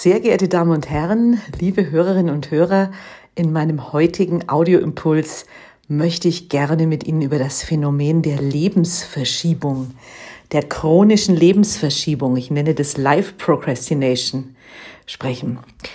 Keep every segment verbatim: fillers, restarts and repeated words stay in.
Sehr geehrte Damen und Herren, liebe Hörerinnen und Hörer, in meinem heutigen Audioimpuls möchte ich gerne mit Ihnen über das Phänomen der Lebensverschiebung, der chronischen Lebensverschiebung, ich nenne das Life Procrastination, sprechen.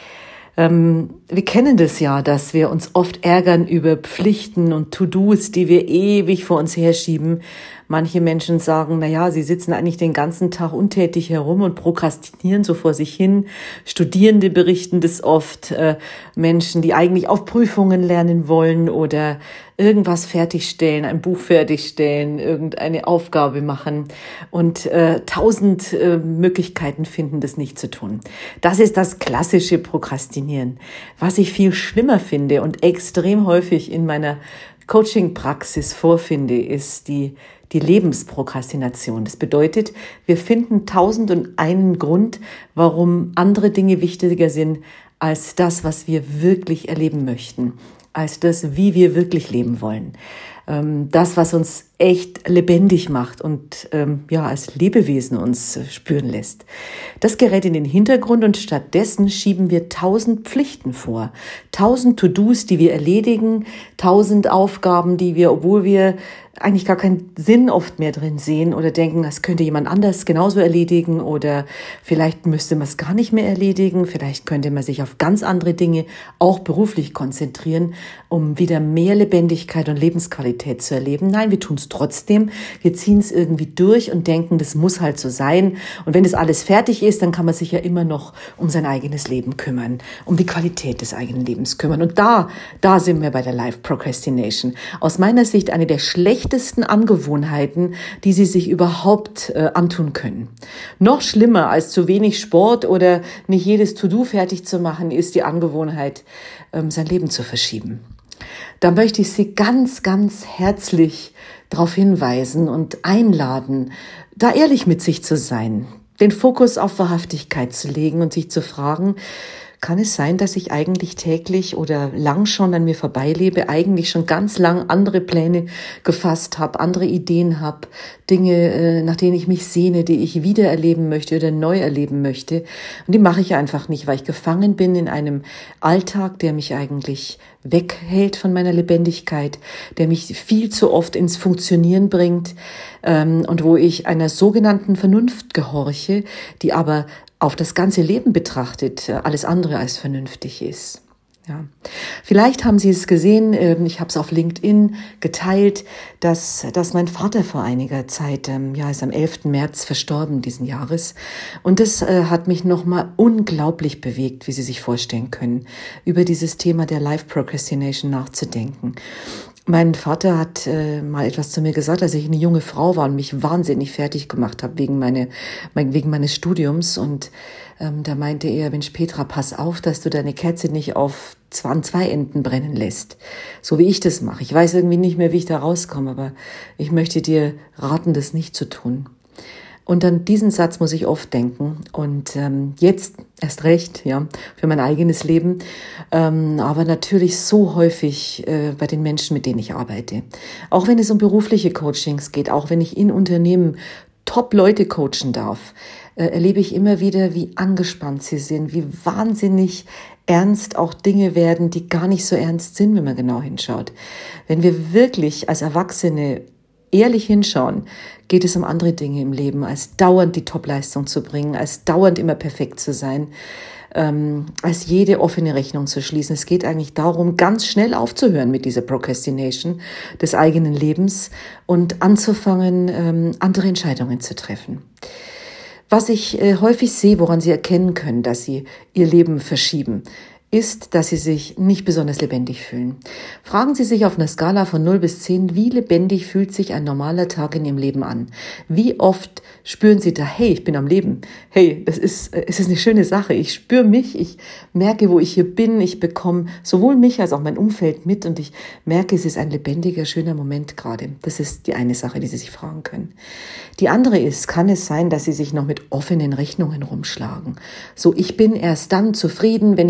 Ähm, wir kennen das ja, dass wir uns oft ärgern über Pflichten und To-Dos, die wir ewig vor uns herschieben. Manche Menschen sagen, na ja, sie sitzen eigentlich den ganzen Tag untätig herum und prokrastinieren so vor sich hin. Studierende berichten das oft, äh, Menschen, die eigentlich auf Prüfungen lernen wollen oder irgendwas fertigstellen, ein Buch fertigstellen, irgendeine Aufgabe machen und äh, tausend äh, Möglichkeiten finden, das nicht zu tun. Das ist das klassische Prokrastinieren. Was ich viel schlimmer finde und extrem häufig in meiner Coaching-Praxis vorfinde, ist die die Lebensprokrastination. Das bedeutet, wir finden tausend und einen Grund, warum andere Dinge wichtiger sind als das, was wir wirklich erleben möchten, als das, wie wir wirklich leben wollen. Das, was uns echt lebendig macht und ähm, ja als Lebewesen uns spüren lässt. Das gerät in den Hintergrund und stattdessen schieben wir tausend Pflichten vor. Tausend To-Dos, die wir erledigen, tausend Aufgaben, die wir, obwohl wir eigentlich gar keinen Sinn oft mehr drin sehen oder denken, das könnte jemand anders genauso erledigen oder vielleicht müsste man es gar nicht mehr erledigen, vielleicht könnte man sich auf ganz andere Dinge auch beruflich konzentrieren, um wieder mehr Lebendigkeit und Lebensqualität zu erleben. Nein, wir tun es trotzdem, wir ziehen es irgendwie durch und denken, das muss halt so sein und wenn das alles fertig ist, dann kann man sich ja immer noch um sein eigenes Leben kümmern, um die Qualität des eigenen Lebens kümmern und da, da sind wir bei der Life Procrastination. Aus meiner Sicht eine der schlechtesten Angewohnheiten, die Sie sich überhaupt äh, antun können. Noch schlimmer als zu wenig Sport oder nicht jedes To-Do fertig zu machen, ist die Angewohnheit, ähm, sein Leben zu verschieben. Da möchte ich Sie ganz, ganz herzlich darauf hinweisen und einladen, da ehrlich mit sich zu sein, den Fokus auf Wahrhaftigkeit zu legen und sich zu fragen, kann es sein, dass ich eigentlich täglich oder lang schon an mir vorbeilebe, eigentlich schon ganz lang andere Pläne gefasst habe, andere Ideen habe, Dinge, nach denen ich mich sehne, die ich wiedererleben möchte oder neu erleben möchte. Und die mache ich einfach nicht, weil ich gefangen bin in einem Alltag, der mich eigentlich weghält von meiner Lebendigkeit, der mich viel zu oft ins Funktionieren bringt ähm, und wo ich einer sogenannten Vernunft gehorche, die aber auf das ganze Leben betrachtet alles andere als vernünftig ist. Ja. Vielleicht haben Sie es gesehen, ich habe es auf LinkedIn geteilt, dass, dass mein Vater vor einiger Zeit, ja, ist am elften März verstorben diesen Jahres. Und das hat mich nochmal unglaublich bewegt, wie Sie sich vorstellen können, über dieses Thema der Life Procrastination nachzudenken. Mein Vater hat äh, mal etwas zu mir gesagt, als ich eine junge Frau war und mich wahnsinnig fertig gemacht habe wegen, meine, mein, wegen meines Studiums. Und ähm, da meinte er, Mensch Petra, pass auf, dass du deine Kerze nicht auf zwei, zwei Enden brennen lässt. So wie ich das mache. Ich weiß irgendwie nicht mehr, wie ich da rauskomme, aber ich möchte dir raten, das nicht zu tun. Und an diesen Satz muss ich oft denken und ähm, jetzt erst recht, ja, für mein eigenes Leben, ähm, aber natürlich so häufig äh, bei den Menschen, mit denen ich arbeite. Auch wenn es um berufliche Coachings geht, auch wenn ich in Unternehmen Top-Leute coachen darf, äh, erlebe ich immer wieder, wie angespannt sie sind, wie wahnsinnig ernst auch Dinge werden, die gar nicht so ernst sind, wenn man genau hinschaut. Wenn wir wirklich als Erwachsene ehrlich hinschauen, geht es um andere Dinge im Leben, als dauernd die Topleistung zu bringen, als dauernd immer perfekt zu sein, ähm, als jede offene Rechnung zu schließen. Es geht eigentlich darum, ganz schnell aufzuhören mit dieser Procrastination des eigenen Lebens und anzufangen, ähm, andere Entscheidungen zu treffen. Was ich äh, häufig sehe, woran Sie erkennen können, dass Sie Ihr Leben verschieben, ist, dass Sie sich nicht besonders lebendig fühlen. Fragen Sie sich auf einer Skala von null bis zehn, wie lebendig fühlt sich ein normaler Tag in Ihrem Leben an? Wie oft spüren Sie da, hey, ich bin am Leben. Hey, das ist, es ist eine schöne Sache. Ich spüre mich, ich merke, wo ich hier bin. Ich bekomme sowohl mich als auch mein Umfeld mit und ich merke, es ist ein lebendiger, schöner Moment gerade. Das ist die eine Sache, die Sie sich fragen können. Die andere ist, kann es sein, dass Sie sich noch mit offenen Rechnungen rumschlagen? So, ich bin erst dann zufrieden, wenn ich die und die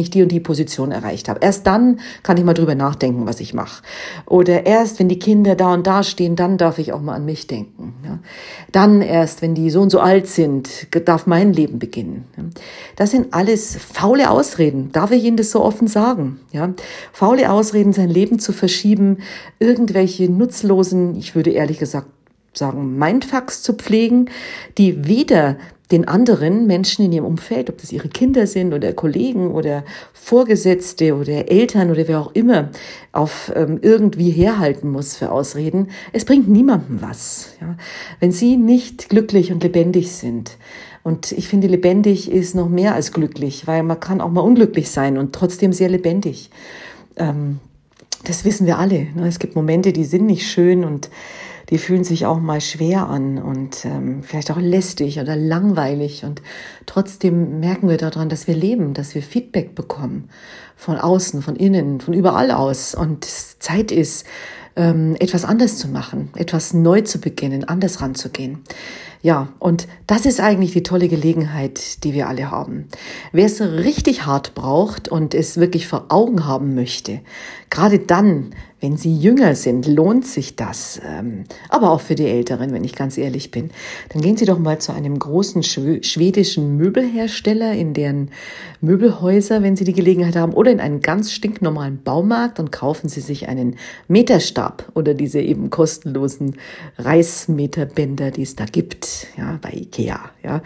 Position erreicht habe. Erst dann kann ich mal drüber nachdenken, was ich mache. Oder erst, wenn die Kinder da und da stehen, dann darf ich auch mal an mich denken. Ja. Dann erst, wenn die so und so alt sind, darf mein Leben beginnen. Ja. Das sind alles faule Ausreden. Darf ich Ihnen das so offen sagen? Ja. Faule Ausreden, sein Leben zu verschieben, irgendwelche nutzlosen, ich würde ehrlich gesagt sagen, Mindfucks zu pflegen, die weder den anderen Menschen in ihrem Umfeld, ob das ihre Kinder sind oder Kollegen oder Vorgesetzte oder Eltern oder wer auch immer, auf ähm, irgendwie herhalten muss für Ausreden. Es bringt niemandem was. Ja? Wenn sie nicht glücklich und lebendig sind. Und ich finde, lebendig ist noch mehr als glücklich, weil man kann auch mal unglücklich sein und trotzdem sehr lebendig. Ähm, das wissen wir alle. Ne? Es gibt Momente, die sind nicht schön und die fühlen sich auch mal schwer an und ähm, vielleicht auch lästig oder langweilig. Und trotzdem merken wir daran, dass wir leben, dass wir Feedback bekommen von außen, von innen, von überall aus. Und es Zeit ist, ähm, etwas anders zu machen, etwas neu zu beginnen, anders ranzugehen. Ja, und das ist eigentlich die tolle Gelegenheit, die wir alle haben. Wer es richtig hart braucht und es wirklich vor Augen haben möchte, gerade dann, wenn sie jünger sind, lohnt sich das. Aber auch für die Älteren, wenn ich ganz ehrlich bin. Dann gehen Sie doch mal zu einem großen schwedischen Möbelhersteller in deren Möbelhäuser, wenn Sie die Gelegenheit haben, oder in einen ganz stinknormalen Baumarkt und kaufen Sie sich einen Meterstab oder diese eben kostenlosen Reißmeterbänder, die es da gibt, ja, bei Ikea, ja.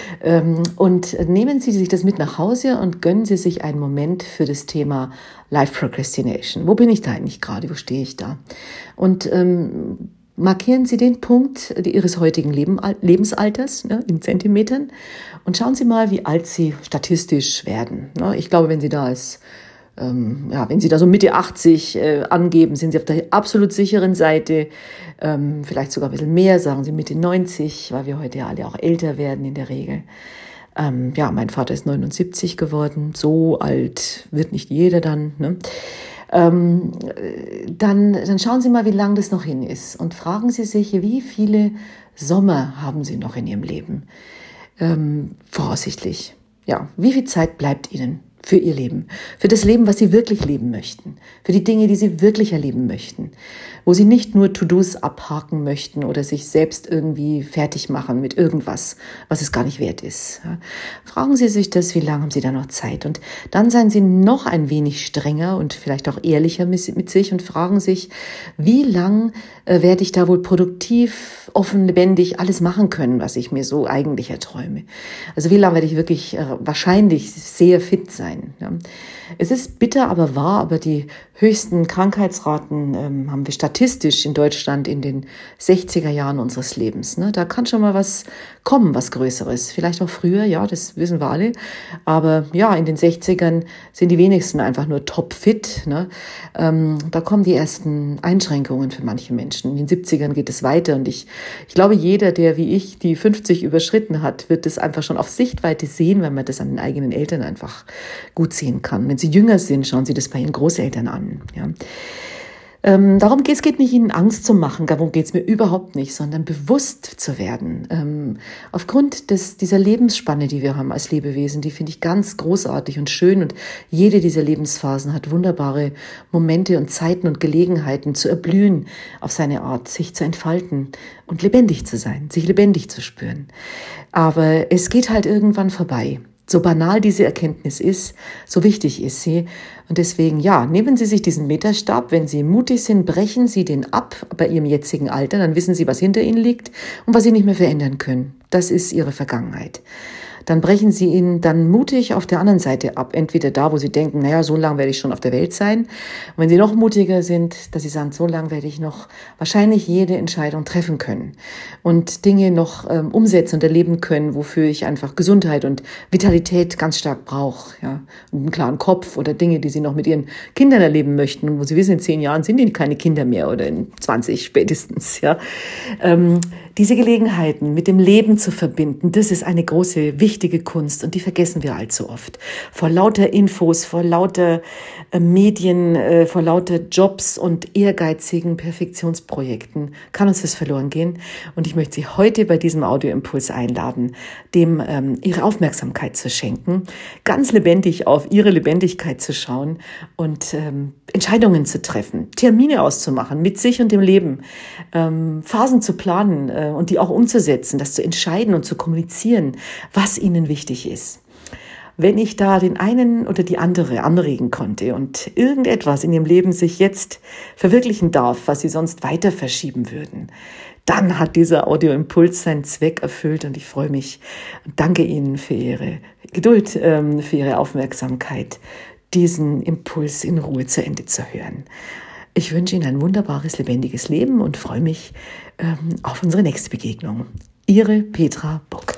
Und nehmen Sie sich das mit nach Hause und gönnen Sie sich einen Moment für das Thema Life Procrastination. Wo bin ich da eigentlich gerade? Wo stehe ich da? Und ähm, markieren Sie den Punkt Ihres heutigen Leben, Lebensalters, ne, in Zentimetern und schauen Sie mal, wie alt Sie statistisch werden. Ne? Ich glaube, wenn Sie da als ähm, ja, wenn Sie da so Mitte achtzig äh, angeben, sind Sie auf der absolut sicheren Seite. Ähm, vielleicht sogar ein bisschen mehr, sagen Sie Mitte neunzig, weil wir heute ja alle auch älter werden in der Regel. Ähm, ja, mein Vater ist neunundsiebzig geworden, so alt wird nicht jeder dann. Ne? Ähm, dann, dann schauen Sie mal, wie lang das noch hin ist und fragen Sie sich, wie viele Sommer haben Sie noch in Ihrem Leben? Ähm, voraussichtlich. Ja, wie viel Zeit bleibt Ihnen für Ihr Leben? Für das Leben, was Sie wirklich leben möchten? Für die Dinge, die Sie wirklich erleben möchten? Wo Sie nicht nur To-Dos abhaken möchten oder sich selbst irgendwie fertig machen mit irgendwas, was es gar nicht wert ist. Ja. Fragen Sie sich das, wie lange haben Sie da noch Zeit? Und dann seien Sie noch ein wenig strenger und vielleicht auch ehrlicher mit sich und fragen sich, wie lang äh, werde ich da wohl produktiv, offen, lebendig alles machen können, was ich mir so eigentlich erträume? Also wie lange werde ich wirklich äh, wahrscheinlich sehr fit sein? Ja. Es ist bitter, aber wahr, aber die höchsten Krankheitsraten ähm, haben wir statistisch in Deutschland in den sechziger Jahren unseres Lebens. Ne? Da kann schon mal was kommen, was Größeres. Vielleicht auch früher, ja, das wissen wir alle. Aber ja, in den sechzigern sind die wenigsten einfach nur topfit. Ne? Ähm, da kommen die ersten Einschränkungen für manche Menschen. In den siebzigern geht es weiter. Und ich, ich glaube, jeder, der wie ich die fünfzig überschritten hat, wird das einfach schon auf Sichtweite sehen, weil man das an den eigenen Eltern einfach gut sehen kann. Wenn sie jünger sind, schauen Sie das bei Ihren Großeltern an. Ja. Ähm, darum geht es geht nicht, Ihnen Angst zu machen, darum geht es mir überhaupt nicht, sondern bewusst zu werden. Ähm, aufgrund des, dieser Lebensspanne, die wir haben als Lebewesen, die finde ich ganz großartig und schön und jede dieser Lebensphasen hat wunderbare Momente und Zeiten und Gelegenheiten zu erblühen auf seine Art, sich zu entfalten und lebendig zu sein, sich lebendig zu spüren. Aber es geht halt irgendwann vorbei. So banal diese Erkenntnis ist, so wichtig ist sie. Und deswegen, ja, nehmen Sie sich diesen Meterstab. Wenn Sie mutig sind, brechen Sie den ab bei Ihrem jetzigen Alter. Dann wissen Sie, was hinter Ihnen liegt und was Sie nicht mehr verändern können. Das ist Ihre Vergangenheit. Dann brechen Sie ihn dann mutig auf der anderen Seite ab. Entweder da, wo Sie denken, naja, so lange werde ich schon auf der Welt sein. Und wenn Sie noch mutiger sind, dass Sie sagen, so lange werde ich noch wahrscheinlich jede Entscheidung treffen können und Dinge noch ähm, umsetzen und erleben können, wofür ich einfach Gesundheit und Vitalität ganz stark brauche. Ja? Und einen klaren Kopf oder Dinge, die Sie noch mit Ihren Kindern erleben möchten. Und wo Sie wissen, in zehn Jahren sind Ihnen keine Kinder mehr oder in zwanzig spätestens. Ja? Ähm, diese Gelegenheiten mit dem Leben zu verbinden, das ist eine große Wichtigkeit. richtige Kunst und die vergessen wir allzu oft. Vor lauter Infos, vor lauter äh, Medien, äh, vor lauter Jobs und ehrgeizigen Perfektionsprojekten kann uns das verloren gehen. Und ich möchte Sie heute bei diesem Audioimpuls einladen, dem ähm, Ihre Aufmerksamkeit zu schenken, ganz lebendig auf Ihre Lebendigkeit zu schauen und ähm, Entscheidungen zu treffen, Termine auszumachen mit sich und dem Leben, ähm, Phasen zu planen äh, und die auch umzusetzen, das zu entscheiden und zu kommunizieren, was Ihnen wichtig ist. Wenn ich da den einen oder die andere anregen konnte und irgendetwas in Ihrem Leben sich jetzt verwirklichen darf, was Sie sonst weiter verschieben würden, dann hat dieser Audioimpuls seinen Zweck erfüllt und ich freue mich und danke Ihnen für Ihre Geduld, für Ihre Aufmerksamkeit, diesen Impuls in Ruhe zu Ende zu hören. Ich wünsche Ihnen ein wunderbares, lebendiges Leben und freue mich auf unsere nächste Begegnung. Ihre Petra Bock.